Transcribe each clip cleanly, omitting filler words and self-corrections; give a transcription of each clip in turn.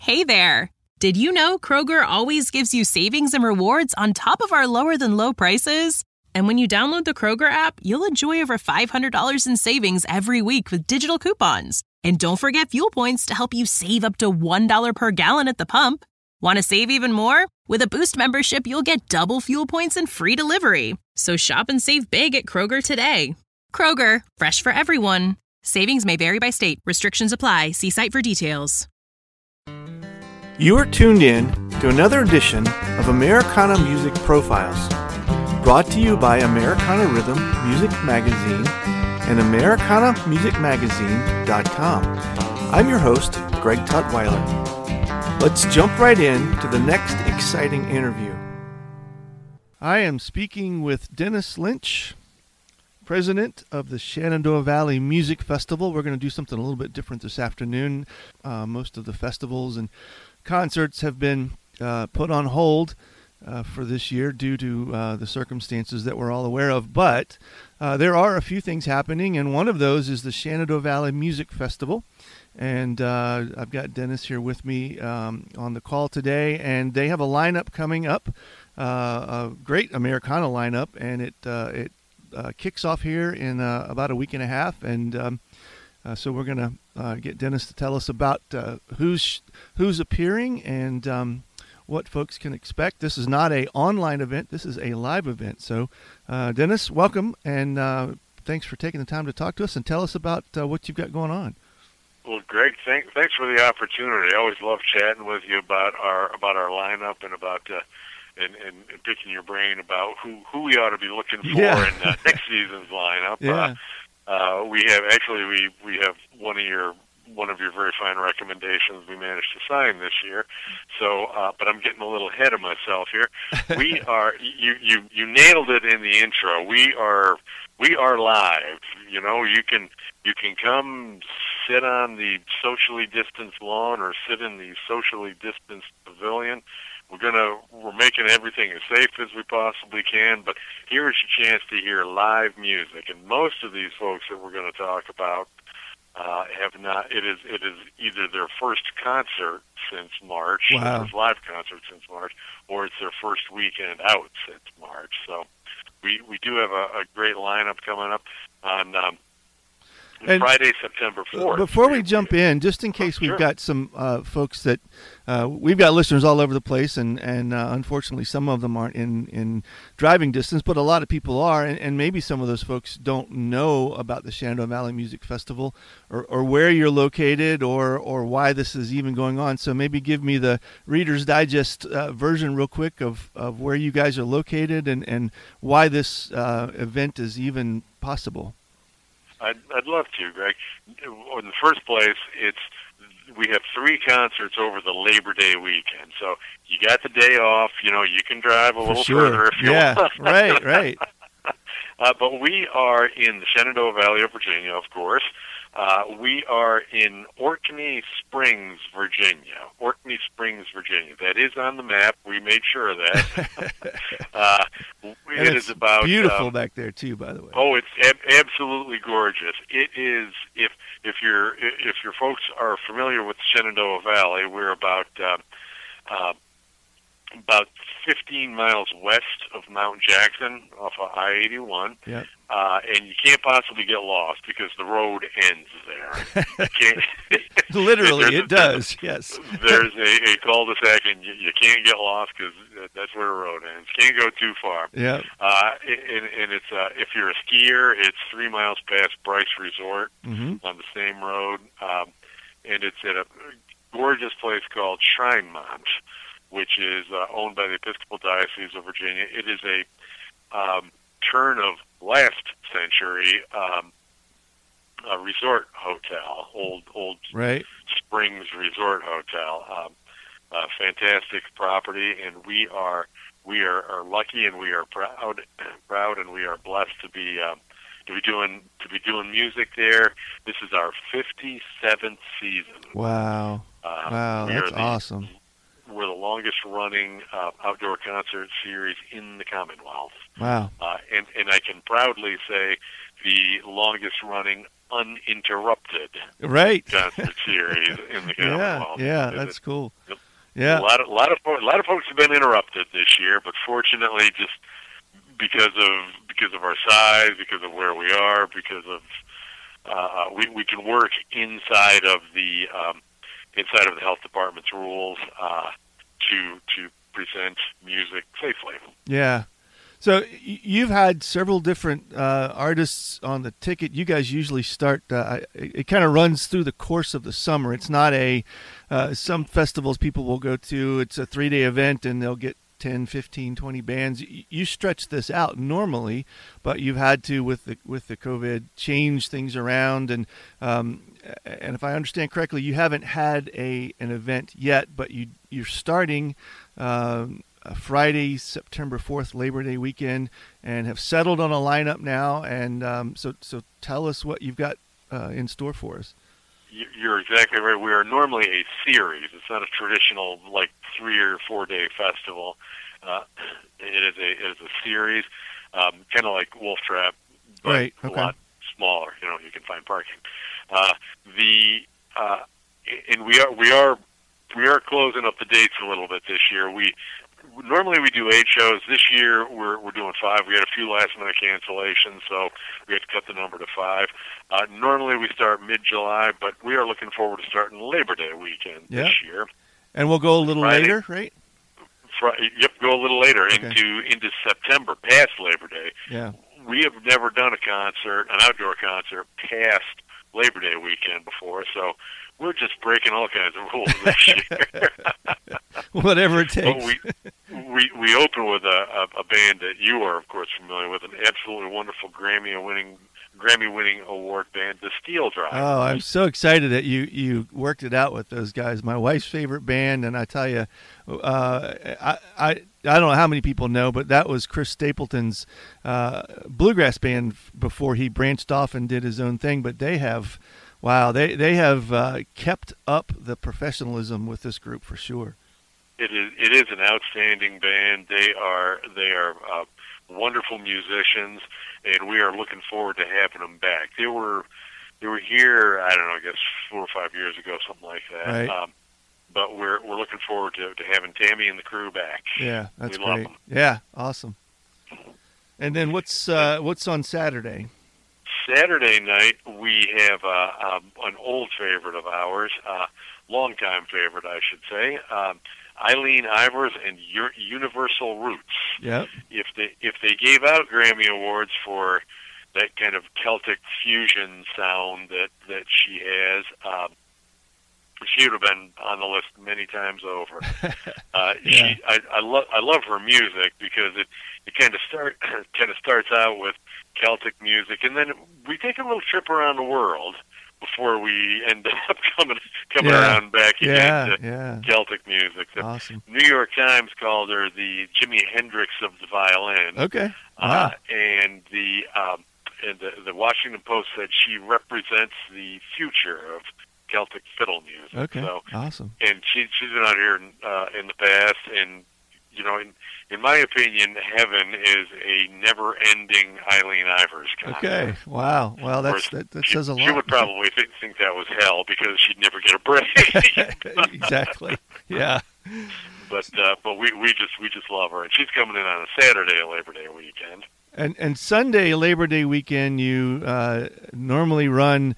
Hey there! Did you know Kroger always gives you savings and rewards on top of our lower-than-low prices? And when you download the Kroger app, you'll enjoy over $500 in savings every week with digital coupons. And don't forget fuel points to help you save up to $1 per gallon at the pump. Want to save even more? With a Boost membership, you'll get double fuel points and free delivery. So shop and save big at Kroger today. Kroger, fresh for everyone. Savings may vary by state. Restrictions apply. See site for details. You are tuned in to another edition of Americana Music Profiles, brought to you by Americana Rhythm Music Magazine and AmericanaMusicMagazine.com. I'm your host, Greg Tutwiler. Let's jump right in to the next exciting interview. I am speaking with Dennis Lynch, president of the Shenandoah Valley Music Festival. We're going to do something a little bit different this afternoon. Most of the festivals and concerts have been put on hold for this year due to the circumstances that we're all aware of. But there are a few things happening, and one of those is the Shenandoah Valley Music Festival. And I've got Dennis here with me on the call today, and they have a lineup coming up, a great Americana lineup, and it kicks off here in about a week and a half, and so we're going to get Dennis to tell us about who's appearing and what folks can expect. This is not an online event. This is a live event. So, Dennis, welcome, and thanks for taking the time to talk to us and tell us about what you've got going on. Well, Greg, thanks for the opportunity. I always love chatting with you about our lineup and about and picking your brain about who we ought to be looking for in next season's lineup. Yeah. We have one of your very fine recommendations we managed to sign this year. So, but I'm getting a little ahead of myself here. We are you nailed it in the intro. We are live. You know, you can come sit on the socially distanced lawn or sit in the socially distanced pavilion. We're making everything as safe as we possibly can, but here's your chance to hear live music. And most of these folks that we're going to talk about have not. It is either their first concert since March, wow. Their first live concert since March, or it's their first weekend out since March. So we do have a great lineup coming up on Friday, September 4th. Before we jump in, just in case we've got some folks that we've got listeners all over the place, and unfortunately some of them aren't in driving distance, but a lot of people are, and maybe some of those folks don't know about the Shenandoah Valley Music Festival or where you're located or why this is even going on. So maybe give me the Reader's Digest version real quick of where you guys are located and why this event is even possible. I'd love to, Greg. In the first place, we have 3 concerts over the Labor Day weekend. So you got the day off. You know, you can drive a little further if you want. Yeah, right. But we are in the Shenandoah Valley of Virginia, of course. We are in Orkney Springs, Virginia. Orkney Springs, Virginia. That is on the map. We made sure of that. It is about beautiful back there too, by the way. Oh, it's absolutely gorgeous. It is. If your folks are familiar with the Shenandoah Valley, we're about 15 miles west of Mount Jackson off of I-81. Yep. And you can't possibly get lost because the road ends there. You can't, Literally, it does, yes. There's a cul-de-sac, and you can't get lost because that's where the road ends. Can't go too far. Yeah. And it's if you're a skier, it's 3 miles past Bryce Resort on the same road. And it's at a gorgeous place called Shrinemont, which is owned by the Episcopal Diocese of Virginia. It is a turn of last century resort hotel, old right. Springs Resort Hotel. Fantastic property, and we are lucky, and we are proud, and we are blessed to be doing music there. This is our 57th season. Wow! Wow, that's awesome. We're the longest-running outdoor concert series in the Commonwealth. Wow! And I can proudly say the longest-running Uninterrupted right concert series in the Commonwealth. Yeah, that's cool. Yeah, a lot of folks have been interrupted this year, but fortunately, just because of our size, because of where we are, because of we can work inside of the health department's rules to present music safely. Yeah. So you've had several different artists on the ticket. You guys usually start, it kind of runs through the course of the summer. It's not some festivals people will go to, it's a 3-day event and they'll get 10, 15, 20 bands. You stretch this out normally, but you've had to, with the COVID, change things around. And if I understand correctly, you haven't had an event yet, but you're starting Friday, September 4th, Labor Day weekend, and have settled on a lineup now. And so tell us what you've got in store for us. You're exactly right. We are normally a series. It's not a traditional 3 or 4 day festival. It is a series, kind of like Wolf Trap, but right. Okay. A lot smaller. You can find parking. And we are closing up the dates a little bit this year. Normally we do 8 shows. This year we're doing 5. We had a few last minute cancellations, so we had to cut the number to 5. Normally we start mid-July, but we are looking forward to starting Labor Day weekend this year. And we'll go a little Friday, later, right? Go a little later okay. into September, past Labor Day. Yeah. We have never done an outdoor concert past Labor Day weekend before, so we're just breaking all kinds of rules this year. Whatever it takes. We open with a band that you are, of course, familiar with, an absolutely wonderful Grammy-winning award band, the Steel Drive. Oh, I'm so excited that you worked it out with those guys. My wife's favorite band, and I tell you, I don't know how many people know, but that was Chris Stapleton's bluegrass band before he branched off and did his own thing. But they have, they have kept up the professionalism with this group for sure. It is an outstanding band. They are wonderful musicians, and we are looking forward to having them back. They were here, I don't know, I guess 4 or 5 years ago, something like that. Right. But we're looking forward to having Tammy and the crew back. Yeah, that's we great. Love them. Yeah, awesome. And then what's on Saturday? Saturday night we have an old favorite of ours, longtime favorite, I should say. Eileen Ivers and Universal Roots. Yep. If they gave out Grammy Awards for that kind of Celtic fusion sound that she has, she would have been on the list many times over. Yeah. I love her music because it kind of starts out with Celtic music, and then we take a little trip around the world before we end up coming around back again to Celtic music. The awesome. New York Times called her the Jimi Hendrix of the violin. Okay. Wow. And the Washington Post said she represents the future of Celtic fiddle music. Okay. So, awesome. And she's been out here in the past, and in my opinion, heaven is a never-ending Eileen Ivers concert. Okay. Wow. Well, that says a lot. She would probably think that was hell because she'd never get a break. Exactly. Yeah. But we just love her, and she's coming in on a Saturday, Labor Day weekend. And Sunday, Labor Day weekend, you normally run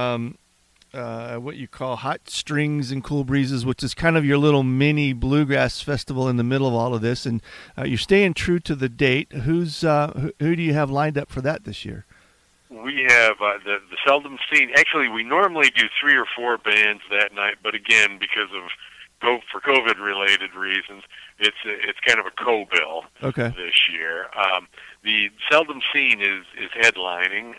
what you call Hot Strings and Cool Breezes, which is kind of your little mini bluegrass festival in the middle of all of this. And you're staying true to the date. Who do you have lined up for that this year? We have the Seldom Seen. Actually, we normally do 3 or 4 bands that night, but again, because of for COVID-related reasons, it's kind of a co-bill this year. The Seldom Seen is headlining.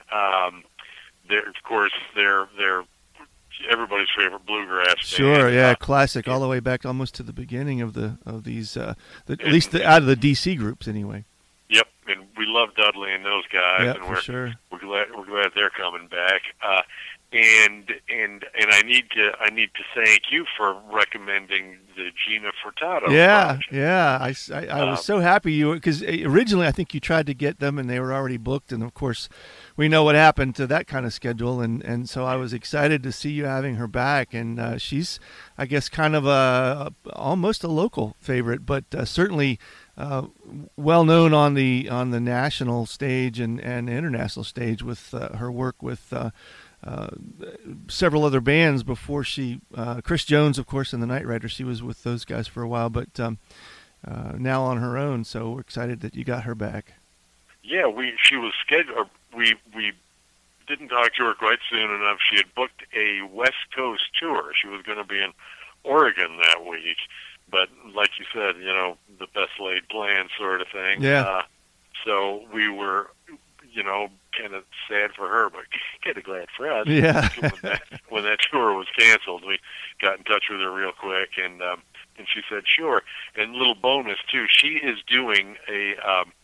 Of course, they're everybody's favorite bluegrass band. Sure, yeah, classic, all the way back almost to the beginning of these, at least out of the DC groups anyway. Yep, and we love Dudley and those guys, yep, and we're glad they're coming back. And I need to thank you for recommending the Gina Furtado project. I was so happy because originally I think you tried to get them and they were already booked, and of course we know what happened to that kind of schedule, and so I was excited to see you having her back, and she's, I guess, kind of almost a local favorite, but certainly well known on the national stage and international stage with her work with several other bands before she, Chris Jones, of course, and the Night Riders. She was with those guys for a while, but now on her own. So we're excited that you got her back. Yeah, she was scheduled. We didn't talk to her quite soon enough. She had booked a West Coast tour. She was going to be in Oregon that week, but like you said, the best laid plan sort of thing. Yeah. So we were, kind of sad for her, but kind of glad for us. Yeah. when that tour was canceled, we got in touch with her real quick, and she said sure. And little bonus too, she is doing a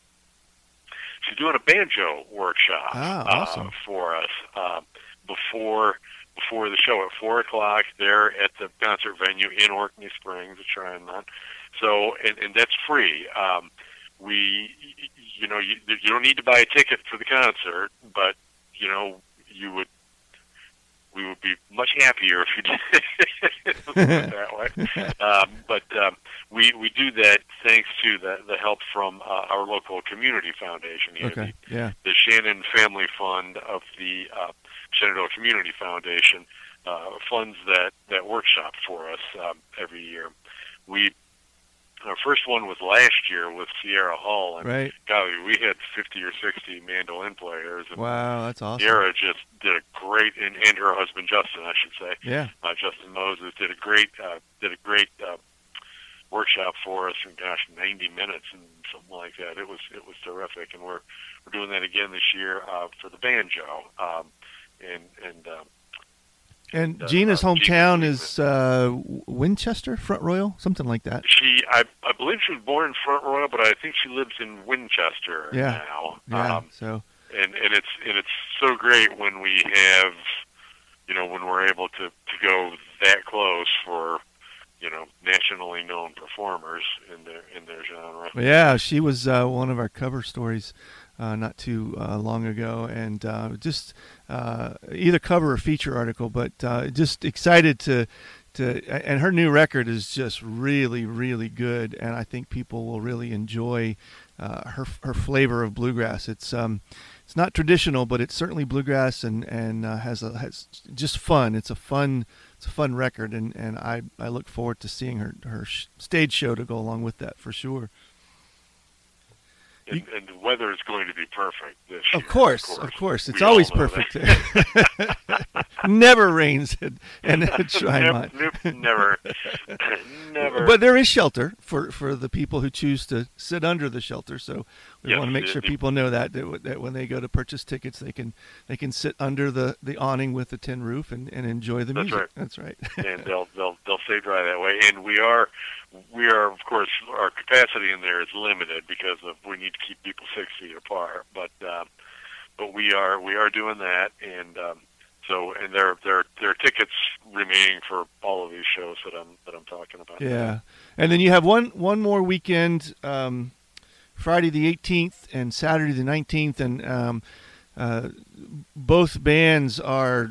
banjo workshop awesome. for us before the show at 4:00 there at the concert venue in Orkney Springs, at Tryon. So and that's free. You don't need to buy a ticket for the concert, but we would be much happier if you did it that way. But we do that thanks to the help from our local community foundation here, okay. the Shannon Family Fund of the Shenandoah Community Foundation funds that workshop for us every year. Our first one was last year with Sierra Hall, and right. golly, we had 50 or 60 mandolin players. And wow, that's awesome. Sierra just did a great, and her husband Justin, I should say, Justin Moses did a great workshop for us, and 90 minutes and something like that. It was terrific, and we're doing that again this year for the banjo, And Gina's hometown is Winchester, Front Royal, something like that. I believe she was born in Front Royal, but I think she lives in Winchester now. Yeah. And it's so great when we have, when we're able to go that close for, nationally known performers in their genre. Yeah, she was one of our cover stories not too long ago, and just either cover or feature article, but just excited to and her new record is just really, really good, and I think people will really enjoy her flavor of bluegrass. It's not traditional, but it's certainly bluegrass, and has just fun. It's a fun record, and I look forward to seeing her stage show to go along with that for sure. And the weather is going to be perfect this year. Of course. It's always perfect. Never rains and Tryon. Never. But there is shelter for the people who choose to sit under the shelter. So we want to make sure people know that when they go to purchase tickets, they can sit under the awning with the tin roof and enjoy the music. That's right. And they'll stay dry that way. And we are of course, our capacity in there is limited because we need to keep people 6 feet apart. But we are doing that, and there are tickets remaining for all of these shows that I'm talking about. Yeah, and then you have one more weekend, Friday the 18th and Saturday the 19th, and both bands are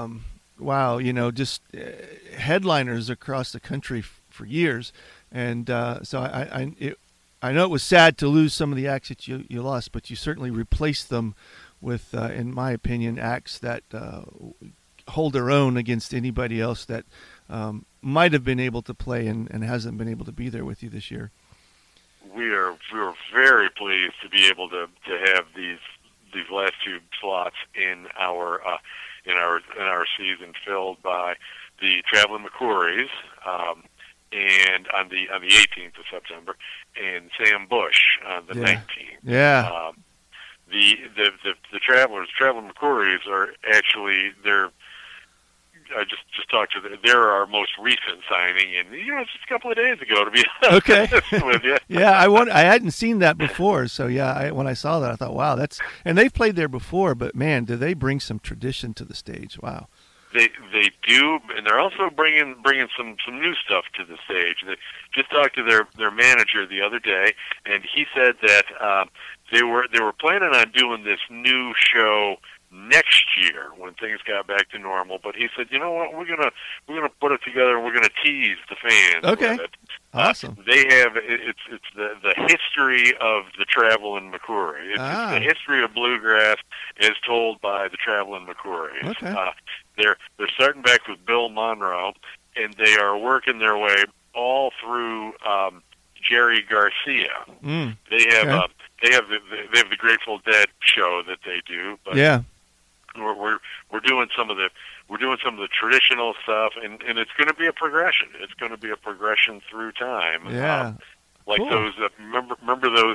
just headliners across the country for years, and so I know it was sad to lose some of the acts that you lost, but you certainly replaced them with, in my opinion, acts that hold their own against anybody else that might have been able to play and hasn't been able to be there with you this year. We are very pleased to be able to have these last two slots in our season filled by the Traveling McCourys, and on the 18th of September, and Sam Bush on the 19th. Yeah. The Traveling McCourys are actually I just talked to they're our most recent signing, and it's just a couple of days ago, to be honest with you. Yeah, I hadn't seen that before, so yeah, when I saw that, I thought, wow, and they've played there before, but man, do they bring some tradition to the stage? Wow. They do, and they're also bringing some new stuff to the stage. They just talked to their manager the other day, and he said that they were planning on doing this new show next year when things got back to normal. But he said, you know what, we're gonna put it together and we're gonna tease the fans. Okay, with it. Awesome. They have it's the history of the Travelin' McCoury. It's the history of bluegrass as told by the Travelin' McCoury. Okay. They're starting back with Bill Monroe, and they are working their way all through Jerry Garcia. They have they have the Grateful Dead show that they do. But yeah. We're doing some of the traditional stuff, and it's going to be a progression. It's going to be a progression through time. Yeah, like cool. Those. Remember those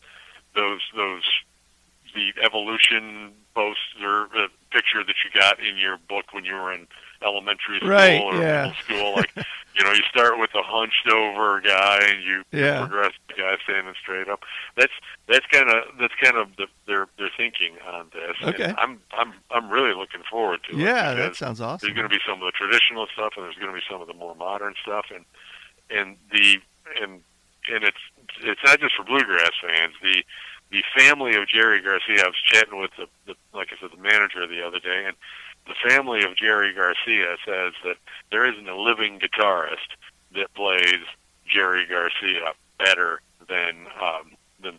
the evolution poster picture that you got in your book when you were in elementary school or middle school. Like, you start with a hunched over guy and you progress to the guy standing straight up. That's kind of their thinking on this. Okay. And I'm really looking forward to it. Yeah, that sounds awesome. There's going to be some of the traditional stuff, and there's going to be some of the more modern stuff, and it's not just for bluegrass fans. The family of Jerry Garcia, I was chatting with like I said, the manager the other day, and the family of Jerry Garcia says that there isn't a living guitarist that plays Jerry Garcia better than the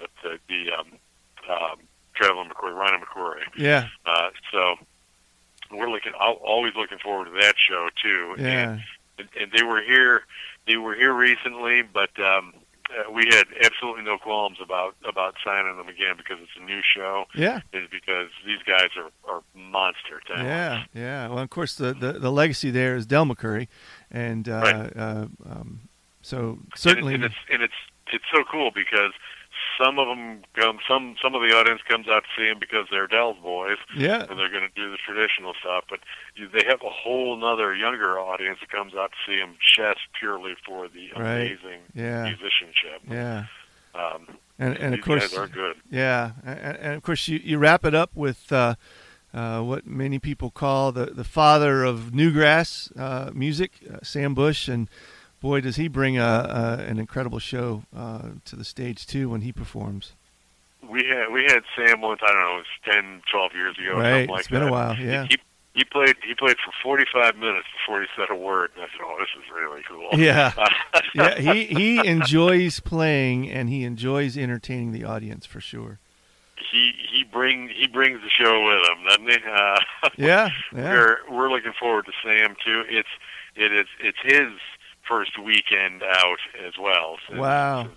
Travelin' McCoury, Ryan McCoury. Yeah. So we're always looking forward to that show too. Yeah. And they were here recently, but we had absolutely no qualms about signing them again because it's a new show. Yeah. Is because these guys are monster talent. Yeah. Well, of course, the legacy there is Del McCoury, and so certainly, and it's so cool because some of them some of the audience comes out to see them because they're Del's boys. Yeah. And they're going to do the traditional stuff, but they have a whole nother younger audience that comes out to see them just purely for the amazing musicianship. Yeah. And of course, guys are good. Yeah. And of course, you wrap it up with what many people call the father of newgrass music, Sam Bush, and boy, does he bring an incredible show to the stage too when he performs. We had Sam once, I don't know, it was 10, 12 years ago. Right, something like it's been that. a while. Yeah. He played for 45 minutes before he said a word, and I said, "Oh, this is really cool." Yeah. Yeah. He enjoys playing and he enjoys entertaining the audience for sure. He brings the show with him, doesn't he? Yeah. We're looking forward to Sam too. It's his first weekend out as well. Wow.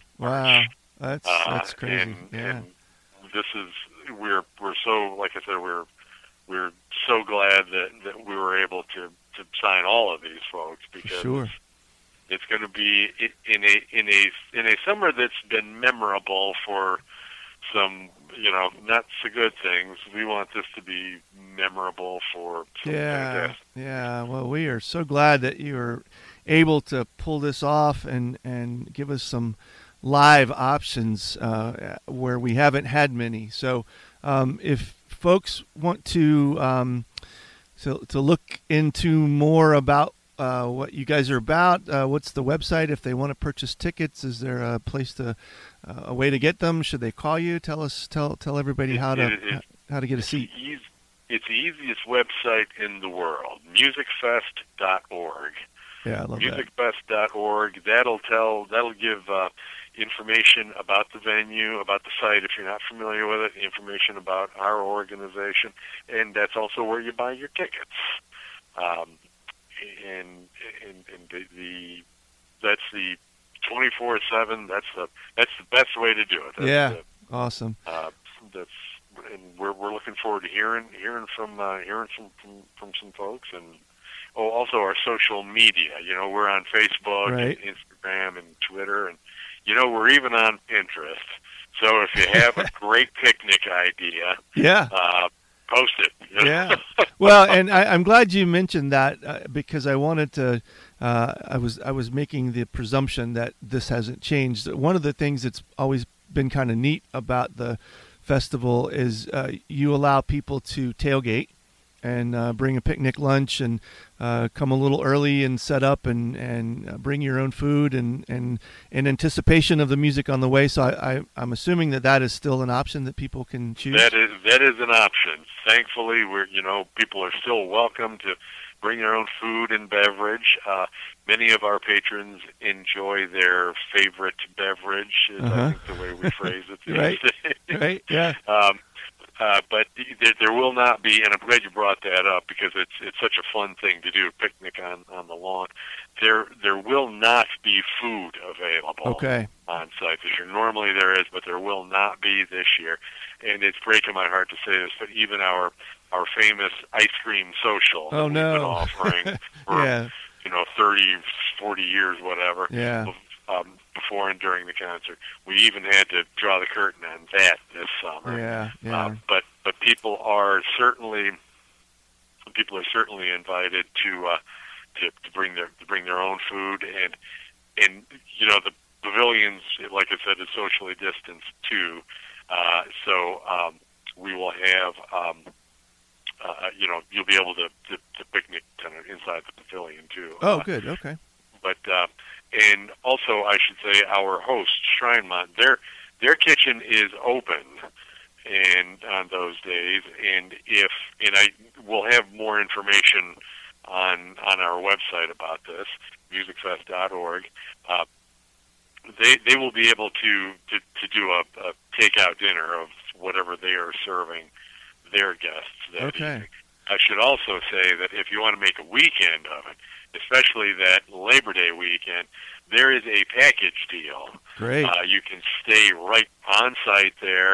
That's crazy. And this is we're so, like I said, we're so glad that we were able to sign all of these folks because it's going to be in a summer that's been memorable for some not so good things. We want this to be memorable for some fantastic. Yeah. Well, we are so glad that you are able to pull this off and give us some live options where we haven't had many. So if folks want to look into more about what you guys are about, what's the website? If they want to purchase tickets, is there a place a way to get them? Should they call you? Tell everybody how to get a seat. It's the easiest website in the world, musicfest.org. Yeah, I love musicfest.org. That'll give information about the venue, about the site if you're not familiar with it, information about our organization, and that's also where you buy your tickets. And that's the 24/7. That's the best way to do it. Awesome. And we're looking forward to hearing from some folks, and also our social media. We're on Facebook and Instagram and Twitter, and we're even on Pinterest. So if you have a great picnic idea, post it. Yeah. Well, and I'm glad you mentioned that because I wanted to. I was making the presumption that this hasn't changed. One of the things that's always been kind of neat about the festival is you allow people to tailgate and bring a picnic lunch and come a little early and set up and bring your own food and in anticipation of the music on the way. So I'm assuming that is still an option that people can choose. That is an option. Thankfully, people are still welcome to bring their own food and beverage. Many of our patrons enjoy their favorite beverage, is I think the way we phrase it these days. Right, yeah. But there will not be, and I'm glad you brought that up because it's such a fun thing to do, a picnic on the lawn. There will not be food available on site this year. Normally there is, but there will not be this year. And it's breaking my heart to say this, but even our famous ice cream social that we've been offering for 30, 40 years, whatever, before and during the concert. We even had to draw the curtain on that this summer. But people are certainly invited to bring their own food, and the pavilions, like I said, is socially distanced too. So we will have you'll be able to picnic kind of inside the pavilion too. Oh, good. Okay. But and also I should say our host Shrinemont, their kitchen is open and on those days, and I will have more information on our website about this, musicfest.org. They will be able to do a takeout dinner of whatever they are serving their guests that evening. I should also say that if you want to make a weekend of it, especially that Labor Day weekend, there is a package deal. Great. You can stay right on site there.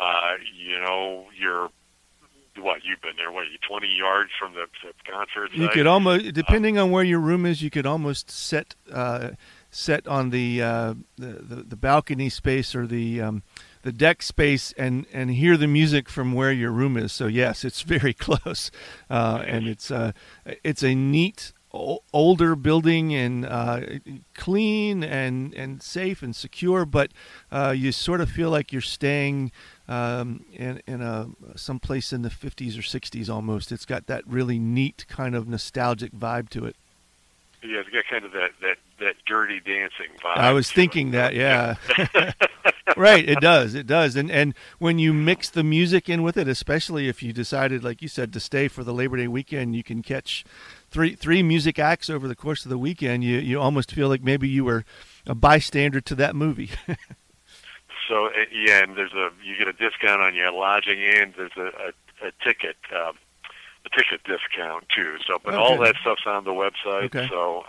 You've been there, you're 20 yards from the concert site? You could almost, depending on where your room is, you could almost set on the balcony space or the deck space and hear the music from where your room is. So yes, it's very close, and it's a neat older building and clean and safe and secure, but you sort of feel like you're staying in someplace in the 50s or 60s almost. It's got that really neat kind of nostalgic vibe to it. Yeah, it's got kind of that Dirty Dancing vibe. I was thinking that, yeah. Right, it does. And when you mix the music in with it, especially if you decided, like you said, to stay for the Labor Day weekend, you can catch three music acts over the course of the weekend. You almost feel like maybe you were a bystander to that movie. So, and you get a discount on your lodging, and there's a ticket discount too. So, but all that stuff's on the website. Okay. So,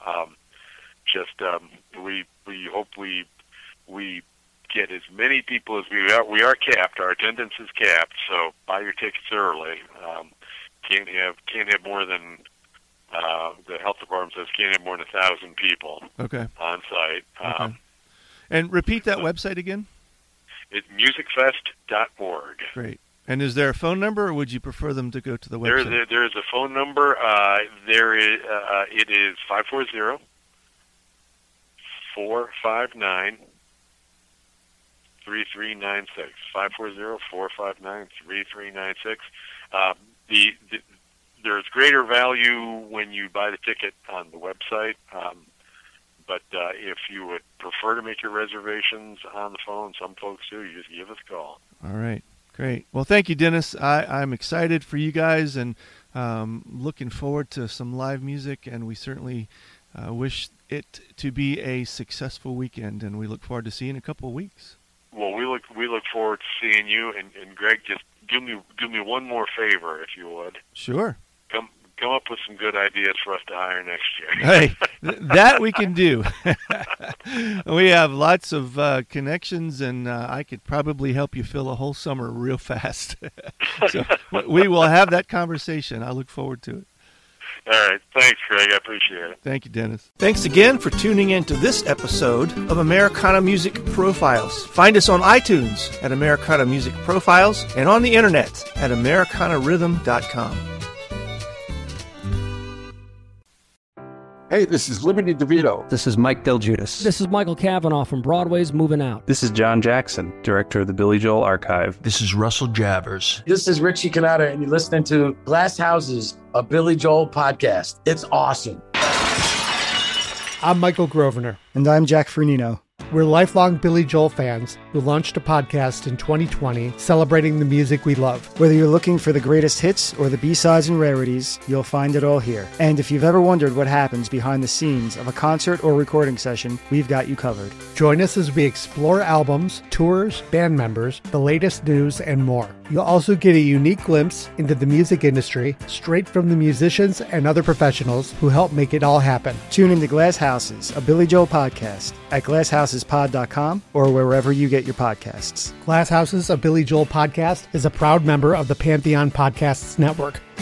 we hope we get as many people as we are. We are capped. Our attendance is capped. So buy your tickets early. Can't have more than the health department says can't have more than 1,000 people. Okay. On site. Okay. And repeat that website again. It's musicfest.org. Great. And is there a phone number, or would you prefer them to go to the website? There is a phone number. It is 540-459-3396. 540-459-3396. There's greater value when you buy the ticket on the website. But if you would prefer to make your reservations on the phone, some folks do, you just give us a call. All right. Great. Well, thank you, Dennis. I'm excited for you guys and looking forward to some live music, and we certainly wish it to be a successful weekend, and we look forward to seeing you in a couple of weeks. Well, we look forward to seeing you, and Greg, just do me one more favor, if you would. Sure. Come up with some good ideas for us to hire next year. Hey, that we can do. We have lots of connections, and I could probably help you fill a whole summer real fast. So we will have that conversation. I look forward to it. All right. Thanks, Greg. I appreciate it. Thank you, Dennis. Thanks again for tuning in to this episode of Americana Music Profiles. Find us on iTunes at Americana Music Profiles and on the internet at AmericanaRhythm.com. Hey, this is Liberty DeVito. This is Mike Del Giudice. This is Michael Cavanaugh from Broadway's Moving Out. This is John Jackson, director of the Billy Joel Archive. This is Russell Javers. This is Richie Cannata, and you're listening to Glass Houses, a Billy Joel podcast. It's awesome. I'm Michael Grosvenor. And I'm Jack Fernino. We're lifelong Billy Joel fans who launched a podcast in 2020 celebrating the music we love. Whether you're looking for the greatest hits or the B-sides and rarities, you'll find it all here. And if you've ever wondered what happens behind the scenes of a concert or recording session, we've got you covered. Join us as we explore albums, tours, band members, the latest news, and more. You'll also get a unique glimpse into the music industry straight from the musicians and other professionals who help make it all happen. Tune into Glass Houses, a Billy Joel podcast at glasshousespod.com or wherever you get your podcasts. Glass Houses, a Billy Joel podcast is a proud member of the Pantheon Podcasts Network.